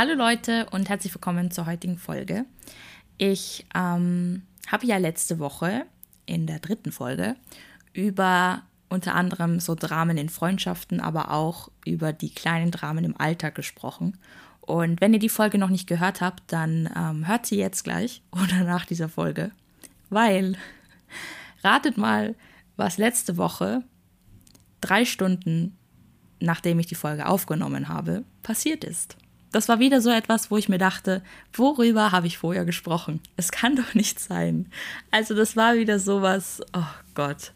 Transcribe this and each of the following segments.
Hallo Leute und herzlich willkommen zur heutigen Folge. Ich habe ja letzte Woche in der 3. Folge über unter anderem so Dramen in Freundschaften, aber auch über die kleinen Dramen im Alltag gesprochen. Und wenn ihr die Folge noch nicht gehört habt, dann hört sie jetzt gleich oder nach dieser Folge. Weil, ratet mal, was letzte Woche 3 Stunden, nachdem ich die Folge aufgenommen habe, passiert ist. Das war wieder so etwas, wo ich mir dachte, worüber habe ich vorher gesprochen? Es kann doch nicht sein. Also das war wieder sowas, oh Gott.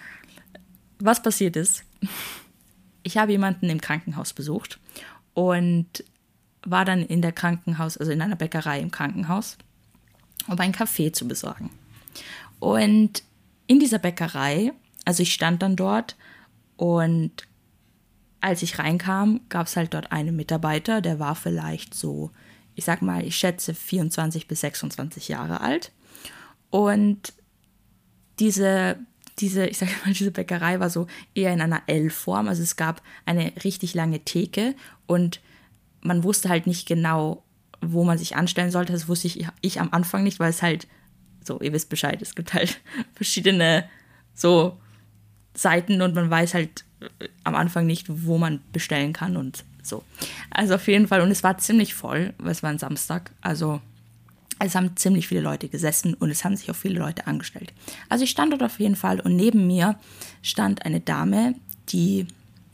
Was passiert ist, ich habe jemanden im Krankenhaus besucht und war dann in einer Bäckerei im Krankenhaus, um einen Kaffee zu besorgen. Und in dieser Bäckerei, also ich stand dann dort und als ich reinkam, gab es halt dort einen Mitarbeiter, der war vielleicht so, ich schätze 24 bis 26 Jahre alt. Und diese Bäckerei war so eher in einer L-Form. Also es gab eine richtig lange Theke und man wusste halt nicht genau, wo man sich anstellen sollte. Das wusste ich am Anfang nicht, weil es halt, so, ihr wisst Bescheid, es gibt halt verschiedene so Seiten und man weiß halt am Anfang nicht, wo man bestellen kann und so. Also auf jeden Fall, und es war ziemlich voll, weil es war ein Samstag, also es haben ziemlich viele Leute gesessen und es haben sich auch viele Leute angestellt. Also ich stand dort auf jeden Fall und neben mir stand eine Dame, die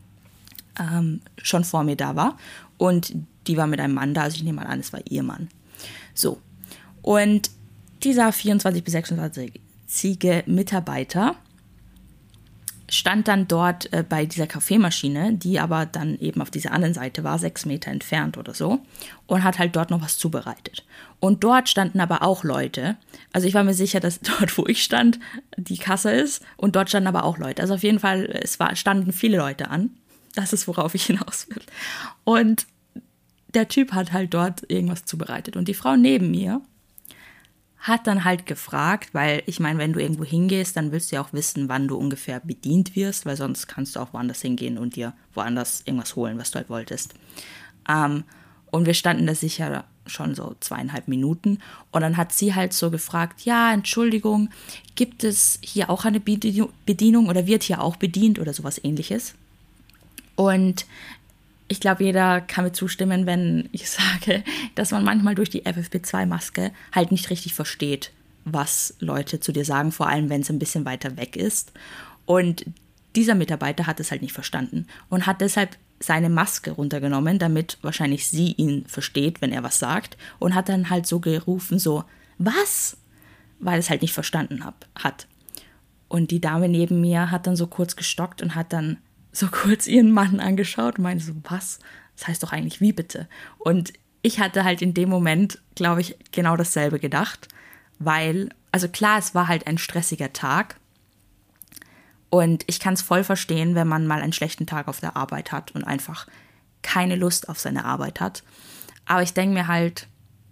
schon vor mir da war und die war mit einem Mann da, also ich nehme mal an, es war ihr Mann. So, und dieser 24 bis 26-jährige Mitarbeiter stand dann dort bei dieser Kaffeemaschine, die aber dann eben auf dieser anderen Seite war, 6 Meter entfernt oder so, und hat halt dort noch was zubereitet. Und dort standen aber auch Leute. Also ich war mir sicher, dass dort, wo ich stand, die Kasse ist und dort standen aber auch Leute. Also auf jeden Fall, standen viele Leute an. Das ist, worauf ich hinaus will. Und der Typ hat halt dort irgendwas zubereitet. Und die Frau neben mir hat dann halt gefragt, weil ich meine, wenn du irgendwo hingehst, dann willst du ja auch wissen, wann du ungefähr bedient wirst, weil sonst kannst du auch woanders hingehen und dir woanders irgendwas holen, was du halt wolltest. Und wir standen da sicher schon so 2,5 Minuten und dann hat sie halt so gefragt, ja, Entschuldigung, gibt es hier auch eine Bedienung oder wird hier auch bedient oder sowas Ähnliches? Und ich glaube, jeder kann mir zustimmen, wenn ich sage, dass man manchmal durch die FFP2-Maske halt nicht richtig versteht, was Leute zu dir sagen, vor allem wenn es ein bisschen weiter weg ist. Und dieser Mitarbeiter hat es halt nicht verstanden und hat deshalb seine Maske runtergenommen, damit wahrscheinlich sie ihn versteht, wenn er was sagt, und hat dann halt so gerufen, so, was? Weil es halt nicht verstanden hat. Und die Dame neben mir hat dann so kurz gestockt und hat dann so kurz ihren Mann angeschaut und meinte so, was? Das heißt doch eigentlich wie bitte? Und ich hatte halt in dem Moment, glaube ich, genau dasselbe gedacht, weil, also klar, es war halt ein stressiger Tag und ich kann es voll verstehen, wenn man mal einen schlechten Tag auf der Arbeit hat und einfach keine Lust auf seine Arbeit hat. Aber ich denke mir halt,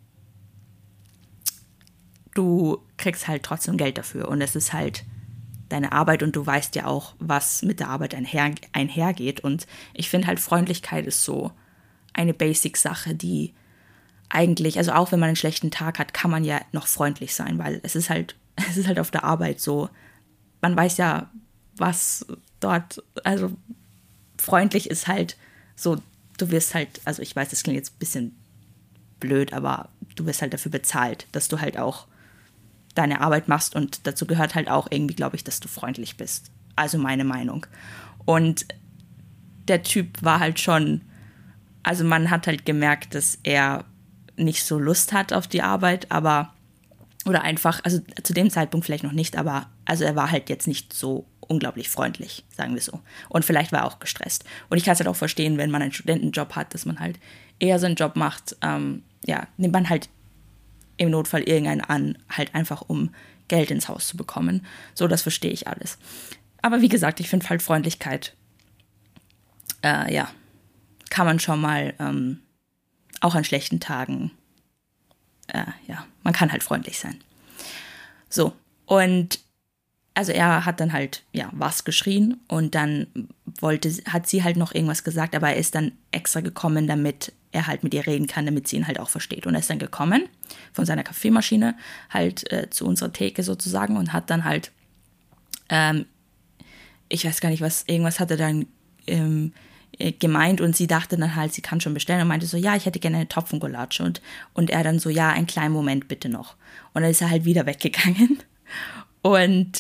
du kriegst halt trotzdem Geld dafür und es ist halt deine Arbeit und du weißt ja auch, was mit der Arbeit einhergeht. Und ich finde halt, Freundlichkeit ist so eine Basic-Sache, die eigentlich, also auch wenn man einen schlechten Tag hat, kann man ja noch freundlich sein, weil es ist halt auf der Arbeit so, man weiß ja, was dort, also freundlich ist halt so, du wirst halt, also ich weiß, das klingt jetzt ein bisschen blöd, aber du wirst halt dafür bezahlt, dass du halt auch deine Arbeit machst und dazu gehört halt auch irgendwie, glaube ich, dass du freundlich bist. Also meine Meinung. Und der Typ war halt schon, also man hat halt gemerkt, dass er nicht so Lust hat auf die Arbeit, aber, oder einfach, also zu dem Zeitpunkt vielleicht noch nicht, aber also er war halt jetzt nicht so unglaublich freundlich, sagen wir so. Und vielleicht war er auch gestresst. Und ich kann es halt auch verstehen, wenn man einen Studentenjob hat, dass man halt eher so einen Job macht, nimmt man halt im Notfall irgendeinen an, halt einfach um Geld ins Haus zu bekommen. So, das verstehe ich alles. Aber wie gesagt, ich finde halt Freundlichkeit, kann man schon mal auch an schlechten Tagen, man kann halt freundlich sein. So, und also er hat dann halt, was geschrien und dann hat sie halt noch irgendwas gesagt, aber er ist dann extra gekommen, damit er halt mit ihr reden kann, damit sie ihn halt auch versteht. Und er ist dann gekommen von seiner Kaffeemaschine halt zu unserer Theke sozusagen und hat dann halt, ich weiß gar nicht was, irgendwas hat er dann gemeint und sie dachte dann halt, sie kann schon bestellen und meinte so, ja, ich hätte gerne eine Topfengulatsche und er dann so, ja, einen kleinen Moment bitte noch. Und dann ist er halt wieder weggegangen und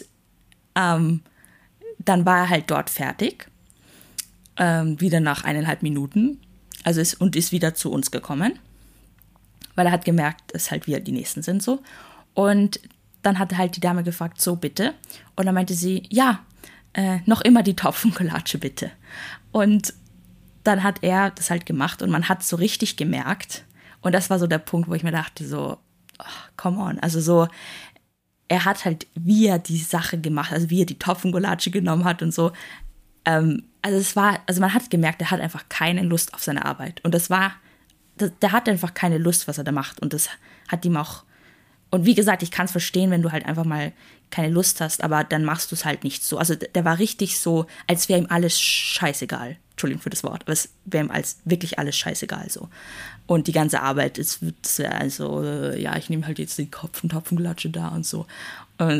dann war er halt dort fertig, wieder nach 1,5 Minuten, also ist wieder zu uns gekommen, weil er hat gemerkt, dass halt wir die Nächsten sind so. Und dann hat halt die Dame gefragt, so bitte. Und dann meinte sie, ja, noch immer die Topfengulatsche bitte. Und dann hat er das halt gemacht und man hat so richtig gemerkt. Und das war so der Punkt, wo ich mir dachte so, oh, come on, also so, er hat halt, wie er die Sache gemacht, also wie er die Topfengulatsche genommen hat und so. Also man hat gemerkt, er hat einfach keine Lust auf seine Arbeit. Und der hat einfach keine Lust, was er da macht. Und das hat ihm auch, und wie gesagt, ich kann es verstehen, wenn du halt einfach mal keine Lust hast, aber dann machst du es halt nicht so. Also der war richtig so, als wäre ihm alles scheißegal. Entschuldigung für das Wort, aber es wäre ihm wirklich alles scheißegal so. Und die ganze Arbeit, es wäre also, ja, ich nehme halt jetzt den Kopf und Topfengulatsche da und so. Und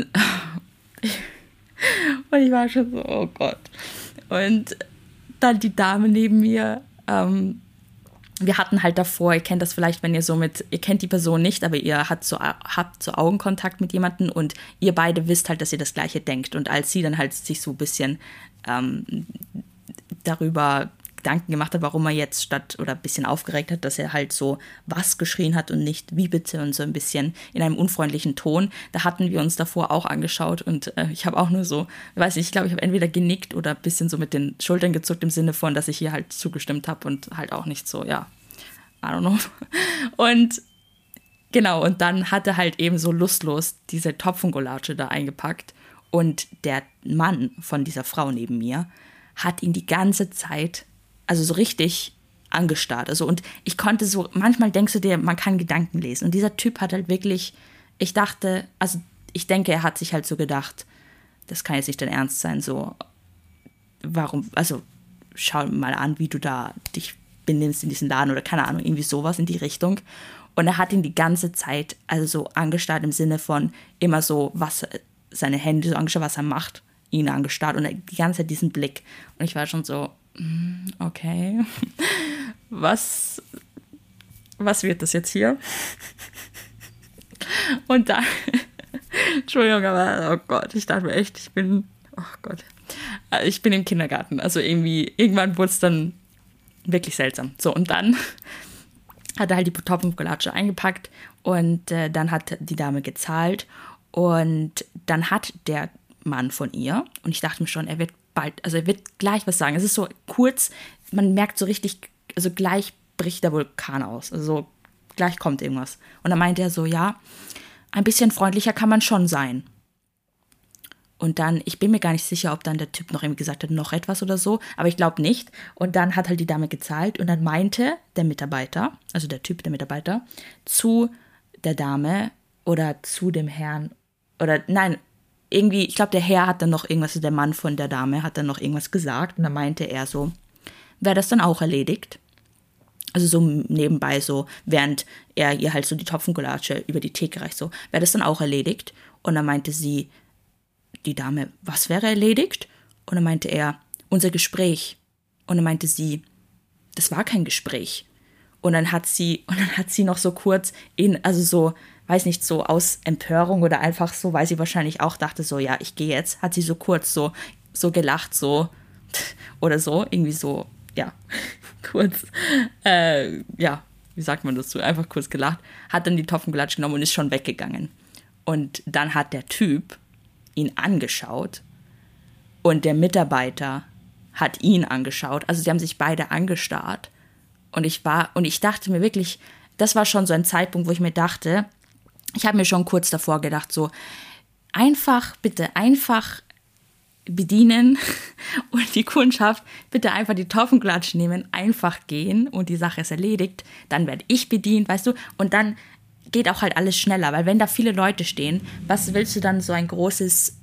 ich war schon so, oh Gott. Und dann die Dame neben mir, wir hatten halt davor, ihr kennt das vielleicht, wenn ihr ihr kennt die Person nicht, aber ihr habt so Augenkontakt mit jemandem und ihr beide wisst halt, dass ihr das Gleiche denkt. Und als sie dann halt sich so ein bisschen darüber Gedanken gemacht hat, warum er jetzt ein bisschen aufgeregt hat, dass er halt so was geschrien hat und nicht wie bitte und so ein bisschen in einem unfreundlichen Ton. Da hatten wir uns davor auch angeschaut und ich habe auch nur so, weiß nicht, ich glaube, ich habe entweder genickt oder ein bisschen so mit den Schultern gezuckt im Sinne von, dass ich ihr halt zugestimmt habe und halt auch nicht so, ja, I don't know. Und genau, und dann hat er halt eben so lustlos diese Topfengulatsche da eingepackt und der Mann von dieser Frau neben mir hat ihn die ganze Zeit, also so richtig angestarrt. Also, und ich konnte so, manchmal denkst du dir, man kann Gedanken lesen. Und dieser Typ hat halt wirklich, ich denke, er hat sich halt so gedacht, das kann jetzt nicht dein Ernst sein, so, warum, also, schau mal an, wie du da dich benimmst in diesem Laden oder keine Ahnung, irgendwie sowas in die Richtung. Und er hat ihn die ganze Zeit, also so angestarrt im Sinne von immer so, seine Hände so angeschaut, was er macht, ihn angestarrt und die ganze Zeit diesen Blick. Und ich war schon so, okay, was wird das jetzt hier? Und dann, Entschuldigung, aber oh Gott, ich dachte mir echt, ich bin im Kindergarten. Also irgendwann wurde es dann wirklich seltsam. So, und dann hat er halt die Topfengulatsche eingepackt und dann hat die Dame gezahlt und dann hat der Mann von ihr, und ich dachte mir schon, er wird gleich was sagen. Es ist so kurz, man merkt so richtig, also gleich bricht der Vulkan aus. Also gleich kommt irgendwas. Und dann meinte er so, ja, ein bisschen freundlicher kann man schon sein. Und dann, ich bin mir gar nicht sicher, ob dann der Typ noch irgendwie gesagt hat, noch etwas oder so, aber ich glaube nicht. Und dann hat halt die Dame gezahlt und dann meinte der Mitarbeiter, also der Mitarbeiter, zu der Dame oder zu dem Herrn, oder nein, irgendwie, ich glaube, der Herr hat dann noch irgendwas, der Mann von der Dame hat dann noch irgendwas gesagt und dann meinte er so, wäre das dann auch erledigt? Also so nebenbei so, während er ihr halt so die Topfengulatsche über die Theke reicht, so, wäre das dann auch erledigt? Und dann meinte sie, die Dame, was wäre erledigt? Und dann meinte er, unser Gespräch. Und dann meinte sie, das war kein Gespräch. Und dann hat sie noch so kurz also so, weiß nicht, so aus Empörung oder einfach so, weil sie wahrscheinlich auch dachte so, ja, ich gehe jetzt, hat sie so kurz so gelacht, so, oder so, irgendwie so, ja, kurz, ja, wie sagt man das so, einfach kurz gelacht, hat dann die Topfengulatsche genommen und ist schon weggegangen. Und dann hat der Typ ihn angeschaut und der Mitarbeiter hat ihn angeschaut, also sie haben sich beide angestarrt und ich dachte mir wirklich, das war schon so ein Zeitpunkt, wo ich mir dachte, ich habe mir schon kurz davor gedacht, so bitte einfach bedienen und die Kundschaft bitte einfach die Topfengulatsche nehmen, einfach gehen und die Sache ist erledigt, dann werde ich bedient, weißt du, und dann geht auch halt alles schneller, weil wenn da viele Leute stehen, was willst du dann so ein großes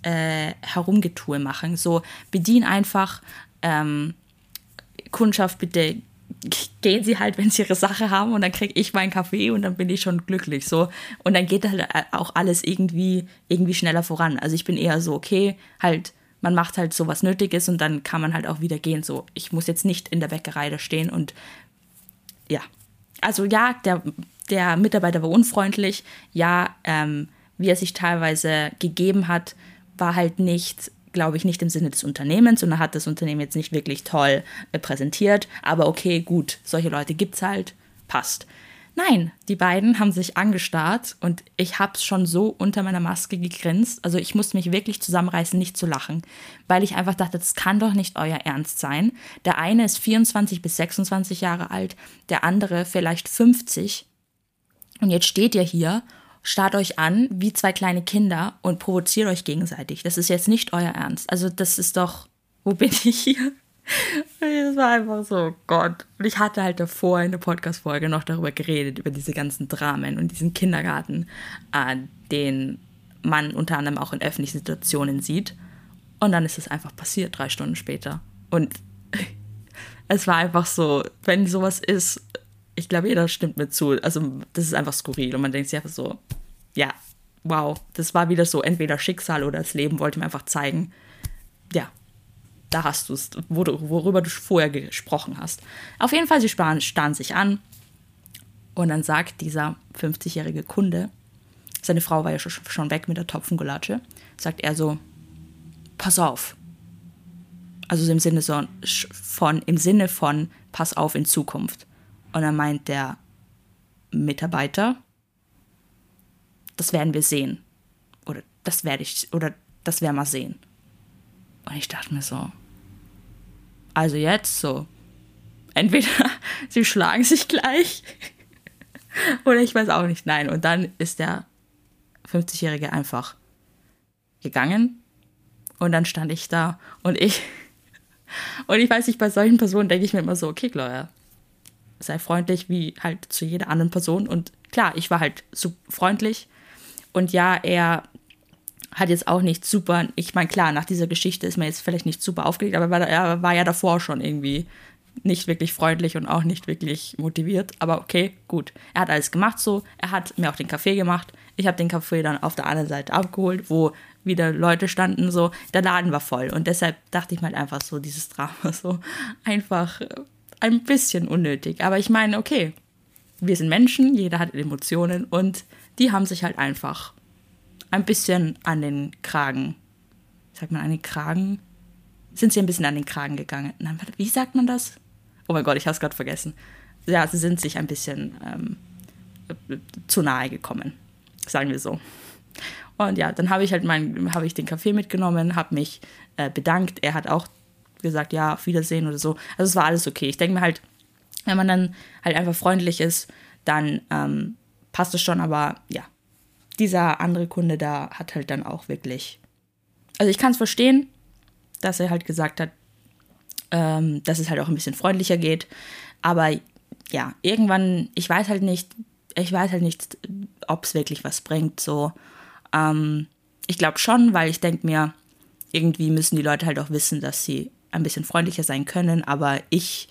Herumgetue machen, so bedien einfach, Kundschaft bitte gehen sie halt, wenn sie ihre Sache haben und dann kriege ich meinen Kaffee und dann bin ich schon glücklich, so. Und dann geht halt auch alles irgendwie schneller voran. Also ich bin eher so, okay, halt, man macht halt so, was nötig ist und dann kann man halt auch wieder gehen, so. Ich muss jetzt nicht in der Bäckerei da stehen und ja. Also ja, der Mitarbeiter war unfreundlich, ja, wie er sich teilweise gegeben hat, war halt nicht, glaube ich, nicht im Sinne des Unternehmens und er hat das Unternehmen jetzt nicht wirklich toll präsentiert, aber okay, gut, solche Leute gibt's halt, passt. Nein, die beiden haben sich angestarrt und ich hab's schon so unter meiner Maske gegrinst, also ich musste mich wirklich zusammenreißen, nicht zu lachen, weil ich einfach dachte, das kann doch nicht euer Ernst sein. Der eine ist 24 bis 26 Jahre alt, der andere vielleicht 50 und jetzt steht ihr hier, starrt euch an wie zwei kleine Kinder und provoziert euch gegenseitig. Das ist jetzt nicht euer Ernst. Also das ist doch, wo bin ich hier? Das war einfach so, oh Gott. Und ich hatte halt davor in der Podcast-Folge noch darüber geredet, über diese ganzen Dramen und diesen Kindergarten, den man unter anderem auch in öffentlichen Situationen sieht. Und dann ist es einfach passiert, 3 Stunden später. Und es war einfach so, wenn sowas ist, ich glaube, jeder stimmt mir zu. Also, das ist einfach skurril. Und man denkt sich einfach so, ja, wow, das war wieder so, entweder Schicksal oder das Leben wollte mir einfach zeigen, ja, da hast du es, worüber du vorher gesprochen hast. Auf jeden Fall, sie starren sich an. Und dann sagt dieser 50-jährige Kunde, seine Frau war ja schon weg mit der Topfengulatsche, sagt er so, pass auf. Also im Sinne von, pass auf in Zukunft. Und dann meint der Mitarbeiter, das werden wir sehen. Oder das werden wir sehen. Und ich dachte mir so, also jetzt so, entweder sie schlagen sich gleich oder ich weiß auch nicht, nein. Und dann ist der 50-Jährige einfach gegangen und dann stand ich da und ich weiß nicht, bei solchen Personen denke ich mir immer so, okay, Gloria, sei freundlich wie halt zu jeder anderen Person. Und klar, ich war halt so freundlich. Und ja, er hat jetzt auch nicht super, ich meine, klar, nach dieser Geschichte ist man jetzt vielleicht nicht super aufgeregt, aber er war ja davor schon irgendwie nicht wirklich freundlich und auch nicht wirklich motiviert. Aber okay, gut. Er hat alles gemacht so. Er hat mir auch den Kaffee gemacht. Ich habe den Kaffee dann auf der anderen Seite abgeholt, wo wieder Leute standen so. Der Laden war voll. Und deshalb dachte ich mir halt einfach so, dieses Drama so einfach ein bisschen unnötig. Aber ich meine, okay, wir sind Menschen, jeder hat Emotionen und die haben sich halt einfach ein bisschen an den Kragen, sagt man an den Kragen? Sind sie ein bisschen an den Kragen gegangen? Nein, wie sagt man das? Oh mein Gott, ich habe es gerade vergessen. Ja, sie sind sich ein bisschen zu nahe gekommen, sagen wir so. Und ja, dann habe ich den Kaffee mitgenommen, habe mich bedankt. Er hat auch gesagt, ja, auf Wiedersehen oder so. Also es war alles okay. Ich denke mir halt, wenn man dann halt einfach freundlich ist, dann passt es schon. Aber ja, dieser andere Kunde da hat halt dann auch wirklich, also ich kann es verstehen, dass er halt gesagt hat, dass es halt auch ein bisschen freundlicher geht. Aber ja, irgendwann, ich weiß halt nicht, ob es wirklich was bringt. So, ich glaube schon, weil ich denke mir, irgendwie müssen die Leute halt auch wissen, dass sie ein bisschen freundlicher sein können. Aber ich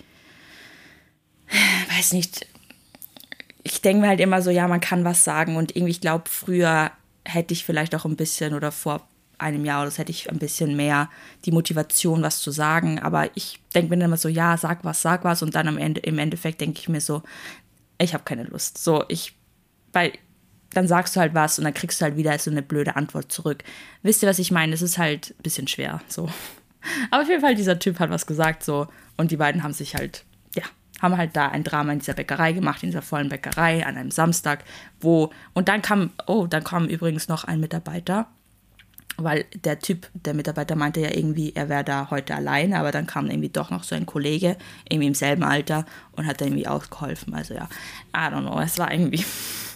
weiß nicht, ich denke mir halt immer so, ja, man kann was sagen. Und irgendwie, ich glaube, früher hätte ich vielleicht auch ein bisschen oder vor einem Jahr oder das hätte ich ein bisschen mehr die Motivation, was zu sagen. Aber ich denke mir dann immer so, ja, sag was. Und dann im Endeffekt denke ich mir so, ich habe keine Lust. So, weil dann sagst du halt was und dann kriegst du halt wieder so eine blöde Antwort zurück. Wisst ihr, was ich meine? Es ist halt ein bisschen schwer, so. Aber auf jeden Fall, dieser Typ hat was gesagt, so. Und die beiden haben halt da ein Drama in dieser Bäckerei gemacht, in dieser vollen Bäckerei an einem Samstag, und dann kam übrigens noch ein Mitarbeiter, weil der Mitarbeiter meinte ja irgendwie, er wäre da heute alleine, aber dann kam irgendwie doch noch so ein Kollege, irgendwie im selben Alter und hat dann irgendwie ausgeholfen. Also ja, I don't know, es war irgendwie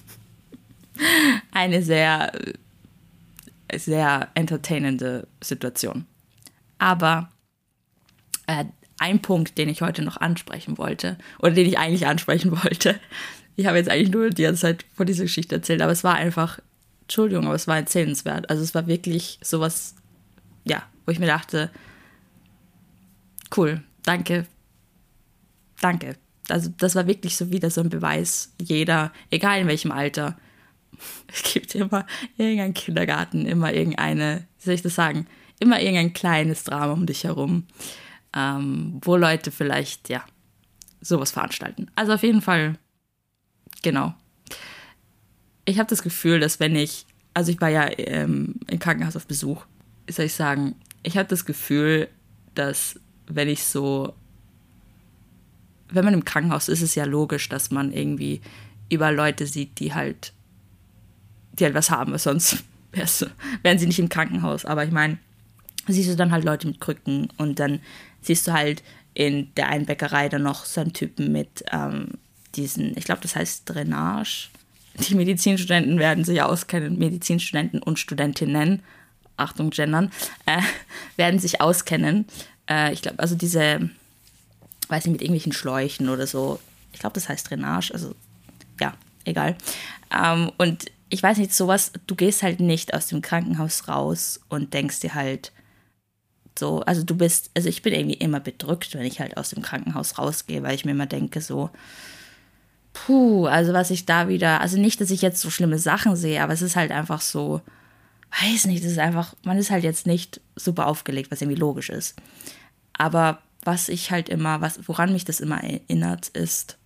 eine sehr, sehr entertainende Situation. Aber ein Punkt, den ich heute noch ansprechen wollte, oder den ich eigentlich ansprechen wollte, ich habe jetzt eigentlich nur die ganze Zeit von dieser Geschichte erzählt, aber es war einfach, Entschuldigung, aber es war erzählenswert. Also es war wirklich sowas, ja, wo ich mir dachte, cool, danke, Also das war wirklich so wieder so ein Beweis. Jeder, egal in welchem Alter, es gibt immer irgendeinen Kindergarten, immer irgendeine, wie soll ich das sagen, immer irgendein kleines Drama um dich herum, wo Leute vielleicht, ja, sowas veranstalten. Also auf jeden Fall, genau. Ich habe das Gefühl, dass also ich war ja im Krankenhaus auf Besuch, wie soll ich sagen, ich habe das Gefühl, dass wenn man im Krankenhaus ist, ist es ja logisch, dass man irgendwie über Leute sieht, die halt was haben, weil sonst wären sie nicht im Krankenhaus. Aber ich meine, siehst du dann halt Leute mit Krücken und dann siehst du halt in der einen Bäckerei dann noch so einen Typen mit ich glaube, das heißt Drainage. Die Medizinstudenten werden sich auskennen, Medizinstudenten und Studentinnen, Achtung, gendern, werden sich auskennen. Ich glaube, also diese, weiß nicht, mit irgendwelchen Schläuchen oder so. Ich glaube, das heißt Drainage, also ja, egal. Und ich weiß nicht, sowas, du gehst halt nicht aus dem Krankenhaus raus und denkst dir halt so, also ich bin irgendwie immer bedrückt, wenn ich halt aus dem Krankenhaus rausgehe, weil ich mir immer denke so, also was ich da wieder, also nicht, dass ich jetzt so schlimme Sachen sehe, aber es ist halt einfach so, weiß nicht, es ist einfach, man ist halt jetzt nicht super aufgelegt, was irgendwie logisch ist. Aber was ich halt immer, woran mich das immer erinnert, ist,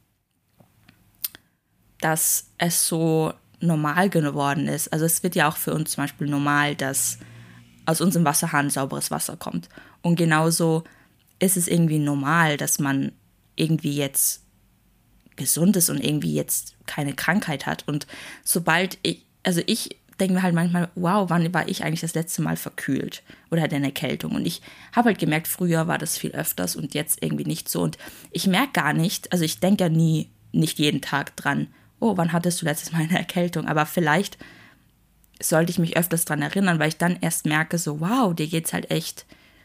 dass es so normal geworden ist. Also es wird ja auch für uns zum Beispiel normal, dass aus unserem Wasserhahn sauberes Wasser kommt. Und genauso ist es irgendwie normal, dass man irgendwie jetzt gesund ist und irgendwie jetzt keine Krankheit hat. Und sobald ich denke mir halt manchmal, wow, wann war ich eigentlich das letzte Mal verkühlt oder hatte eine Erkältung? Und ich habe halt gemerkt, früher war das viel öfters und jetzt irgendwie nicht so. Und ich merke gar nicht, also ich denke ja nicht jeden Tag dran, oh, wann hattest du letztes Mal eine Erkältung? Aber vielleicht sollte ich mich öfters dran erinnern, weil ich dann erst merke, so, wow, dir geht's halt echt,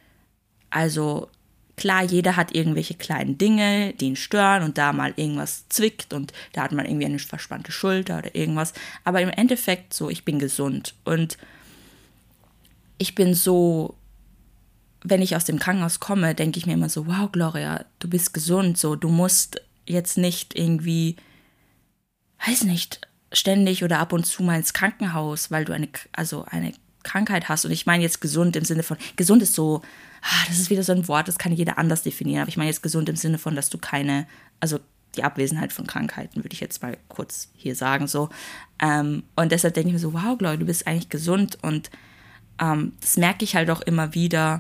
also klar, jeder hat irgendwelche kleinen Dinge, die ihn stören und da mal irgendwas zwickt und da hat man irgendwie eine verspannte Schulter oder irgendwas. Aber im Endeffekt so, ich bin gesund und ich bin so, wenn ich aus dem Krankenhaus komme, denke ich mir immer so, wow, Gloria, du bist gesund, so, du musst jetzt nicht irgendwie, weiß nicht, ständig oder ab und zu mal ins Krankenhaus, weil du eine Krankheit hast. Und ich meine jetzt gesund im Sinne von, gesund ist so, das ist wieder so ein Wort, das kann jeder anders definieren, aber ich meine jetzt gesund im Sinne von, dass du also die Abwesenheit von Krankheiten, würde ich jetzt mal kurz hier sagen, so. Und deshalb denke ich mir so, wow, Gloria, du bist eigentlich gesund und das merke ich halt auch immer wieder,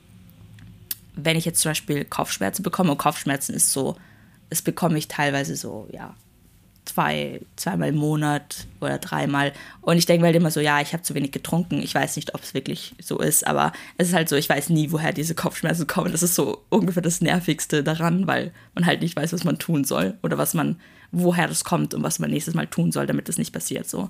wenn ich jetzt zum Beispiel Kopfschmerzen bekomme. Und Kopfschmerzen ist so, das bekomme ich teilweise so, ja, zweimal im Monat oder dreimal. Und ich denke mir halt immer so, ja, ich habe zu wenig getrunken. Ich weiß nicht, ob es wirklich so ist, aber es ist halt so, ich weiß nie, woher diese Kopfschmerzen kommen. Das ist so ungefähr das Nervigste daran, weil man halt nicht weiß, was man tun soll oder woher das kommt und was man nächstes Mal tun soll, damit das nicht passiert, so.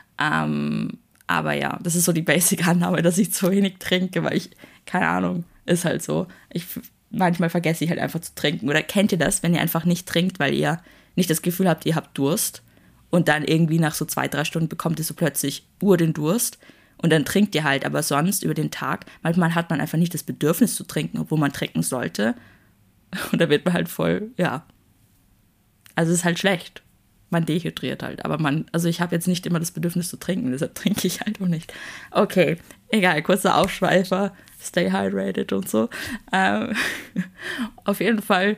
Aber ja, das ist so die Basic-Annahme, dass ich zu wenig trinke, weil keine Ahnung, ist halt so. Manchmal vergesse ich halt einfach zu trinken. Oder kennt ihr das, wenn ihr einfach nicht trinkt, weil ihr nicht das Gefühl habt, ihr habt Durst und dann irgendwie nach so 2-3 Stunden bekommt ihr so plötzlich den Durst und dann trinkt ihr halt, aber sonst über den Tag, manchmal hat man einfach nicht das Bedürfnis zu trinken, obwohl man trinken sollte und da wird man halt voll, ja, also es ist halt schlecht, man dehydriert halt, aber also ich habe jetzt nicht immer das Bedürfnis zu trinken, deshalb trinke ich halt auch nicht. Okay, egal, kurzer Aufschweifer, stay hydrated und so. Auf jeden Fall,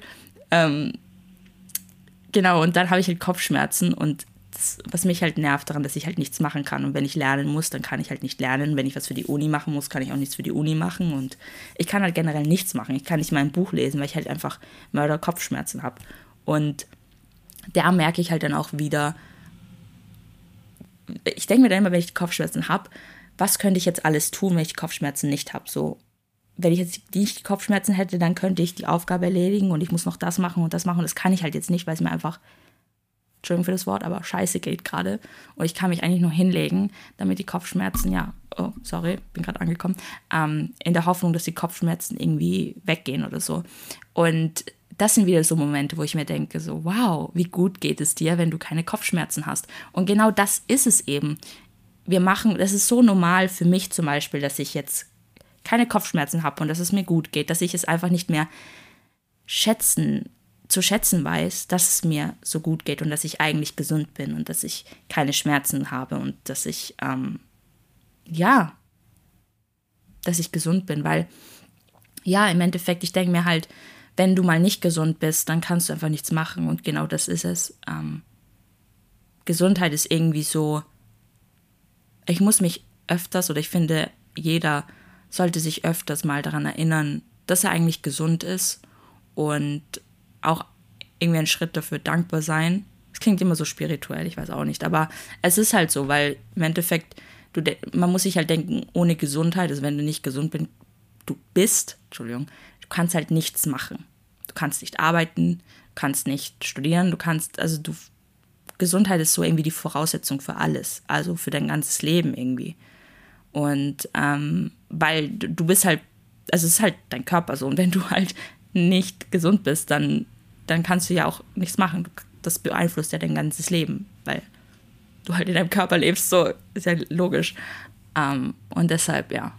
genau, und dann habe ich halt Kopfschmerzen und was mich halt nervt daran, dass ich halt nichts machen kann. Und wenn ich lernen muss, dann kann ich halt nicht lernen. Wenn ich was für die Uni machen muss, kann ich auch nichts für die Uni machen. Und ich kann halt generell nichts machen. Ich kann nicht mal ein Buch lesen, weil ich halt einfach Mörder-Kopfschmerzen habe. Und da merke ich halt dann auch wieder, ich denke mir dann immer, wenn ich Kopfschmerzen habe, was könnte ich jetzt alles tun, wenn ich Kopfschmerzen nicht habe? So, wenn ich jetzt nicht Kopfschmerzen hätte, dann könnte ich die Aufgabe erledigen und ich muss noch das machen und das machen. Und das kann ich halt jetzt nicht, weil es mir einfach, Entschuldigung für das Wort, aber scheiße geht gerade. Und ich kann mich eigentlich nur hinlegen, damit die Kopfschmerzen, bin gerade angekommen, in der Hoffnung, dass die Kopfschmerzen irgendwie weggehen oder so. Und das sind wieder so Momente, wo ich mir denke, so, wow, wie gut geht es dir, wenn du keine Kopfschmerzen hast. Und genau das ist es eben. Das ist so normal für mich zum Beispiel, dass ich jetzt keine Kopfschmerzen habe und dass es mir gut geht, dass ich es einfach nicht mehr schätzen zu schätzen weiß, dass es mir so gut geht und dass ich eigentlich gesund bin und dass ich keine Schmerzen habe und dass ich, dass ich gesund bin, weil, ja, im Endeffekt, ich denke mir halt, wenn du mal nicht gesund bist, dann kannst du einfach nichts machen und genau das ist es. Gesundheit ist irgendwie so, ich muss mich öfters, oder ich finde, jeder sollte sich öfters mal daran erinnern, dass er eigentlich gesund ist und auch irgendwie einen Schritt dafür dankbar sein. Es klingt immer so spirituell, ich weiß auch nicht, aber es ist halt so, weil im Endeffekt, man muss sich halt denken, ohne Gesundheit, also wenn du nicht gesund bist, du kannst halt nichts machen. Du kannst nicht arbeiten, du kannst nicht studieren, Gesundheit ist so irgendwie die Voraussetzung für alles, also für dein ganzes Leben irgendwie. Und weil du bist halt, also es ist halt dein Körper so, und wenn du halt nicht gesund bist, dann kannst du ja auch nichts machen. Das beeinflusst ja dein ganzes Leben, weil du halt in deinem Körper lebst, so ist ja logisch. Und deshalb, ja,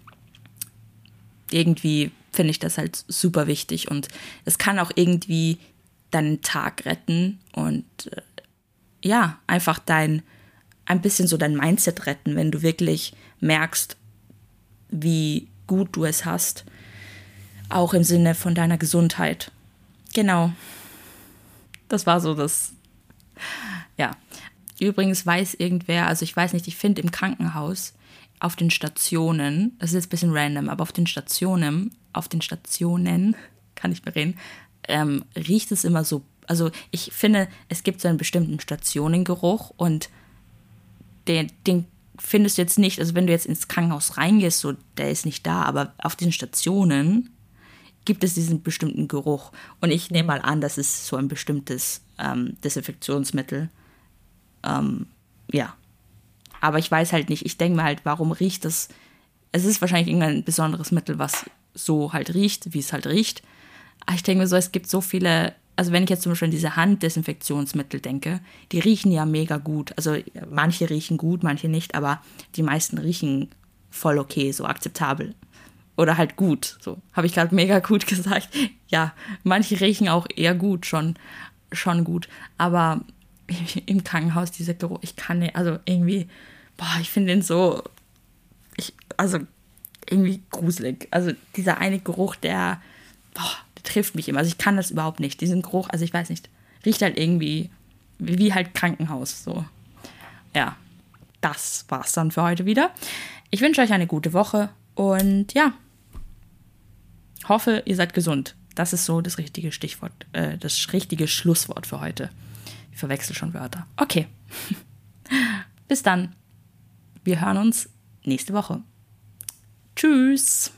irgendwie finde ich das halt super wichtig und es kann auch irgendwie deinen Tag retten und einfach ein bisschen so dein Mindset retten, wenn du wirklich merkst, wie gut du es hast, auch im Sinne von deiner Gesundheit. Genau. Das war so das, ja. Übrigens weiß irgendwer, also ich weiß nicht, ich finde im Krankenhaus auf den Stationen, das ist jetzt ein bisschen random, aber auf den Stationen, kann ich mir reden, riecht es immer so, also ich finde, es gibt so einen bestimmten Stationengeruch und den findest du jetzt nicht, also wenn du jetzt ins Krankenhaus reingehst, so, der ist nicht da, aber auf den Stationen gibt es diesen bestimmten Geruch. Und ich nehme mal an, das ist so ein bestimmtes Desinfektionsmittel. Aber ich weiß halt nicht, ich denke mir halt, warum riecht das? Es ist wahrscheinlich irgendein besonderes Mittel, was so halt riecht, wie es halt riecht. Aber ich denke mir so, es gibt so viele, also wenn ich jetzt zum Beispiel an diese Handdesinfektionsmittel denke, die riechen ja mega gut. Also manche riechen gut, manche nicht, aber die meisten riechen voll okay, so akzeptabel. Oder halt gut, so. Habe ich gerade mega gut gesagt. Ja, manche riechen auch eher gut, schon gut. Aber im Krankenhaus, dieser Geruch, ich kann nicht, also irgendwie, ich finde den so, irgendwie gruselig. Also dieser eine Geruch, der trifft mich immer. Also ich kann das überhaupt nicht. Diesen Geruch, also ich weiß nicht, riecht halt irgendwie wie halt Krankenhaus, so. Ja, das war's dann für heute wieder. Ich wünsche euch eine gute Woche und ja, hoffe, ihr seid gesund. Das ist so das richtige Stichwort, das richtige Schlusswort für heute. Ich verwechsel schon Wörter. Okay. Bis dann. Wir hören uns nächste Woche. Tschüss.